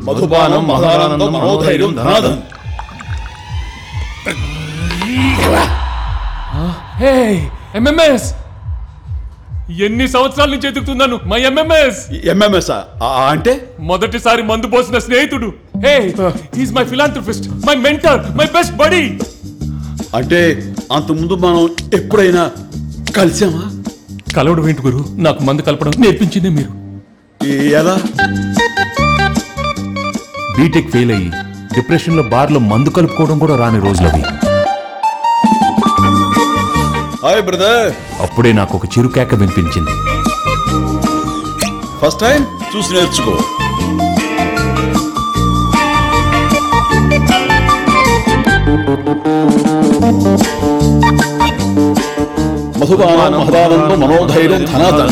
మధుపానం మహదానందం మనోధైర్యం ధనాదం. ఎంఎంఎస్ ఎన్ని సంవత్సరాల నుంచి ఎదుగుతున్నాను మై ఎంఎంఎస్. ఎంఎంఎస్ అంటే మొదటిసారి మందు పోసిన స్నేహితుడు. Hey he's my philanthropist, my mentor, my best buddy. అంటే అంతకుముందు మనం ఎప్పుడైనా కలిసామా? కలవడం ఏంటి గురు, నాకు మందు కలపడం నేర్పించింది మీరు. ఎలా? బీటెక్ ఫెయిల్ అయ్యి డిప్రెషన్ లో బార్ లో మందు కలుపుకోవడం కూడా రాని రోజులవి. Hi brother. అప్పుడే నాకు ఒక చిరు కేక వినిపించింది. ఫస్ట్ టైం చూసి నేర్చుకో. మధుపానం మహదానందం మనోధైర్యం ధనాదం.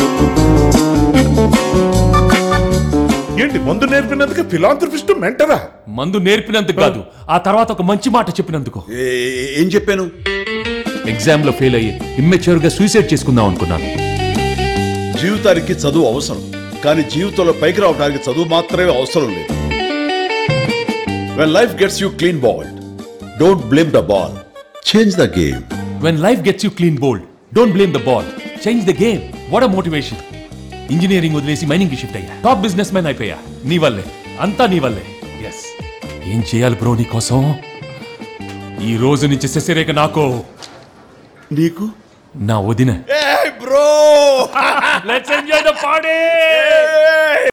ఏంటి మందు నేర్పినందుకు ఫిలాంథ్రపిస్ట్ మెంటరా? మందు నేర్పినందుకు కాదు, ఆ తర్వాత ఒక మంచి మాట చెప్పినందుకు. ఏం చెప్పాను? ఎగ్జామ్ లో ఫెయిల్ అయ్యి ఇమ్మెచ్యూర్ గా సూసైడ్ చేసుకుందాం అనుకున్నాను. జీవితానికి చదువు అవసరం, కానీ జీవితంలో పైకి రావడానికి చదువు మాత్రమే అవసరం లేదు. When life gets you clean bowled, don't blame the ball. Change the game. When life gets you clean bowled, don't blame the ball. Change the game. What a motivation. Engineering వదిలేసి మైనింగ్ కి shift అయ్యా. Top businessman అయిపోయా. నీ వల్లే, అంతా నీ వల్లే. Yes. ఏం చేయాలి బ్రో నీ కోసం? ఈ రోజు నుంచి శశిరేఖ నాకు, నీకు నా వదిన. Bro. Let's enjoy the party.